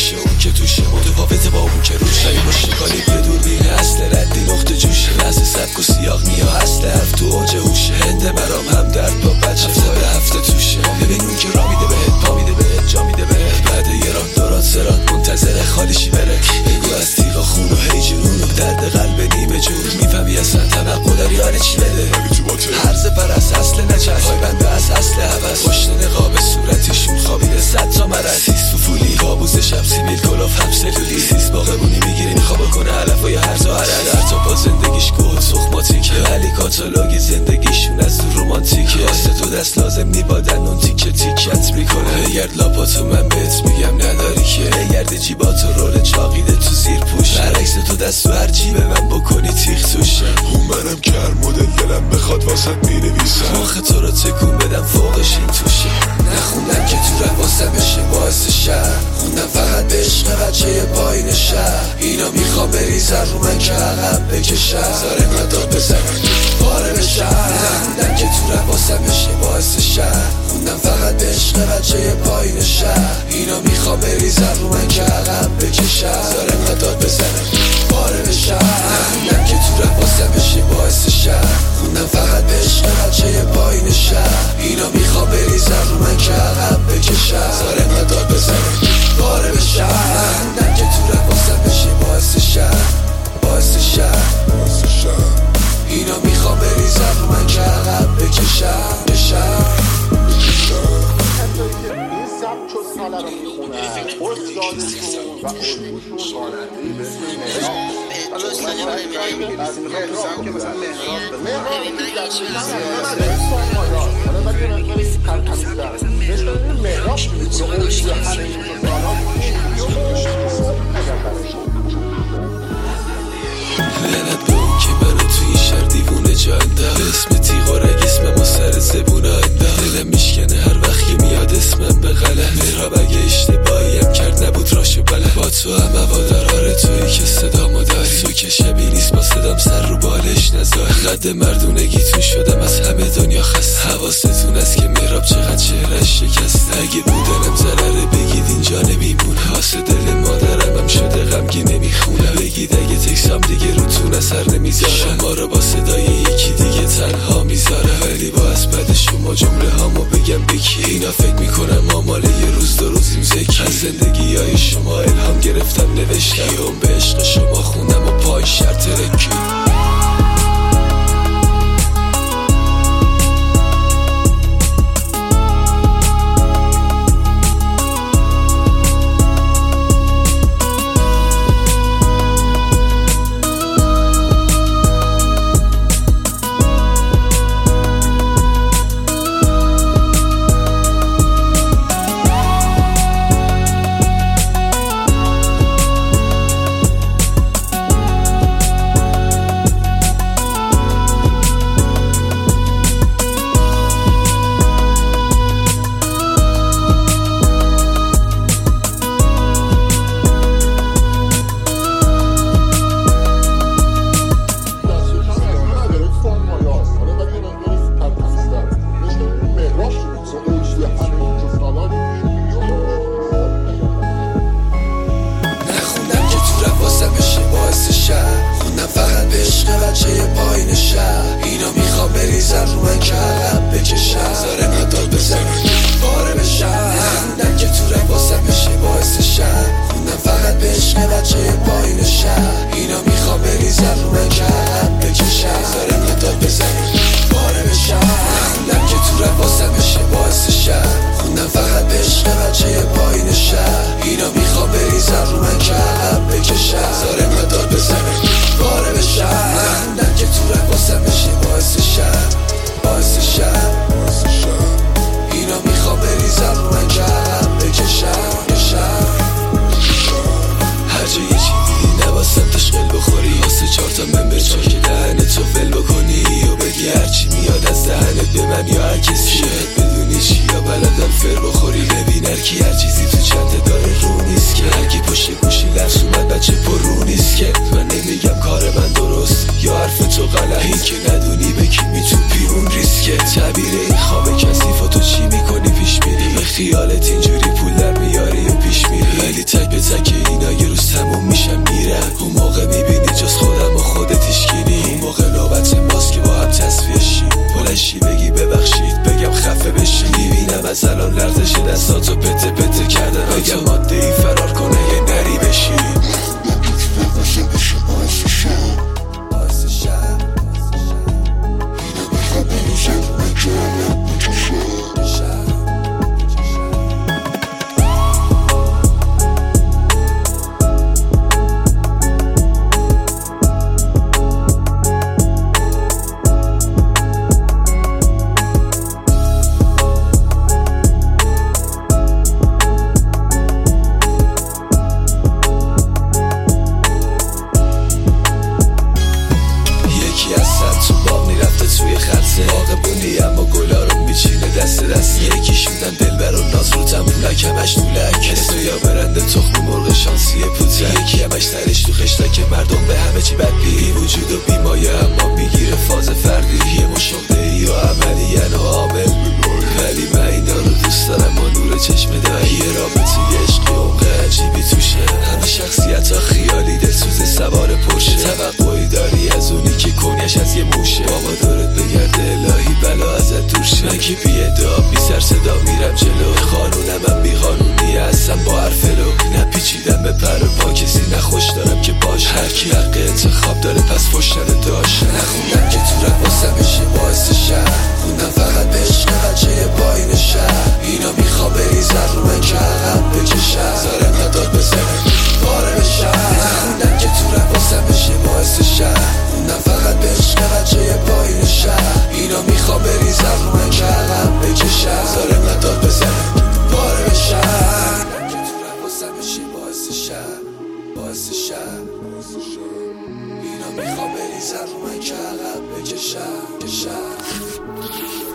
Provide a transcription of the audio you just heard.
توشه اون که توشه متفاوته با اون که روشه ای باشه کاری به دور بینه اصل ردی نقطه جوشه لحظه سبک و سیاق نیا اصل حرف تو اوج هوشه هند مرام هم درد با بچه هفته به هفته توشه ببین اون که را میده بهت پا میده بهت جا میده بهت بعد یه راه دوران سرات منتظر خالیشی بره بگو از تیغا خون و هی جنون و درد قلب نیمه جور میفهمی اصلا توقع داری یعنی چی بده هرز پرست اصل نچست های بنده از اصل حوث پشت نقاب صورتیشون خوابیده 100 تا مرض سیس فوفولی کابوس شب سیبیل کلاف هم سلولی سیس باقبونی میگیری میخواب کنه علفای هرز و هرد در تا با زندگیش گل سخماتیکه ولی کاتالوگ زندگیشون از تو رومانتیکه واسه تو دست لازم نیبادن اون تیکه تیکت میکنه بگرد لاپاتو من بهت میگم نداری که بگرد جیباتو رول چاقیده تو زیر پوش برعکس تو دستو هر جیب من بکنی تیخ توشه اون منم کر مدل دلم بخواد واسط مینویسم مخ تو رو تکون بدم فوقش این توشه نخوندم که تو رواسم بشه باعث شهر خوندم فقط به عشق بچه پایین شهر اینا میخوام بریزن رو من که عقب بکشم زاره مداد بزنم پاره بشم نخوندم که تو رواسم بشه باعث شهر خوندم فقط به عشق بچه پایین شهر اینا میخوام بریزن رو من که عقب بکشم زاره مداد بزنم پاره بشم نخوندم که تو رواسم بشه باعث شهر خوندم فقط به عشق بچه پایین شهر اینا میخوام بریزن رو من که عقب بکشم زاره مداد بزنم پاره بشم نخوندم که تو رواسم بشه باعث شهر باعث شهر اینا میخوام بریزن رو من که عقب بکشم این سبک و ساله رو میخونن استادشون و الگوشون رانندهی به اسم مهراب که مثلا مهراب لعنت به اون که منو تو این شهر دیوونه جا انداخت به اسم تیغ و رگ اسمم و سر زبونه انداخت دلم میشکنه هر وقت که میاد اسمم به غلط مهراب اگه اشتباهی هم کرد نبود راشو بلد با تو هم هوادار آره توی که صدامو داری تو که شبیه نیست با صدام سر رو بالش نذاری قد مردونگیتون شدم از همه دنیا خست حواستون است که مهراب چقدر چهرش شکسته اگه بودنم ضرره بگید اینجا نمیمونه واسه دل مادرم هم شده غمگی نمیخونه بگید اگه تکسام دیگه روتون اثر نمیذاره شما رو با صدای یکی دیگه تنها میذاره ولی با اسبد شما جمله هامو بگم بکی اینا فکر میکنم ما مال یه روز دو روزیم زکی از زندگی های شما الهام گرفتم نوشتم یوم به عشق شما خوندم و پای شرط رکی خیالت اینجوری پول در میاری و پیش میری ولی تک به میگفتن که اینا یه روز تموم میشن میرن. اون موقع میبینی جز خودم و خودت هیچکی. اون موقع نوبت ماست که با هم تصفیه شیم. بلنشی بگی ببخشید بگم خفه بشی. میبینم از الان لرزش دستاتو پته پته کردن. بگم ماده ای فرار کنه یه نری بشی. تو باغ میرفته توی خرسه باغبونی اما گلا رو میچینه دست دست. یکی شدم دلبر و ناز رو تنبولک همش نولک. اسم یا برنده تخم مرغ شانسی پوتک. یکی همش ترش تو خشتک که مردم به همه چی بد بی وجود و بیمایه اما میگیره فاز فردی. یه مشاهده ای و عملی و عامل ولی من اینا رو دوست دارم با نور چشم دایی. یه رابطه عشقی عمق عجیبی توشه. همه شخصیت ها خیالی دلسوز سوار پرشه. توقعی داری از اونی که کنیش از یه موشه. بابا دورت بگرده الهی بلا ازت دور شه. من که بی ادعا بی سر صدا میرم جلو. قانونم هم بی قانونی هستم با حرف لو. نپیچیدم به پر و پا کسی نخوش دارم که باش. هر کی حق انتخاب داره پس فشتر داشت. نخوندم که تو رفاسم بشه باعث شهر. خوندم فقط به عشق بچه پایین شهر. اینا میخوا بریزن رو من که عقب بکشن. زارم نداد بزنه باره بشن. نخوندم که تو رفاسم بشه باعث شهر. خوندم فقط به عشق بچه پایین شهر. اینا میخوا بریزن رو من که عقب بکشن. زارم نداد بزنه باره بشن. که تو رفاسم بشه باعث شهر. باعث شهر. اینا میخوا بریزن رو من که عقب بکشن.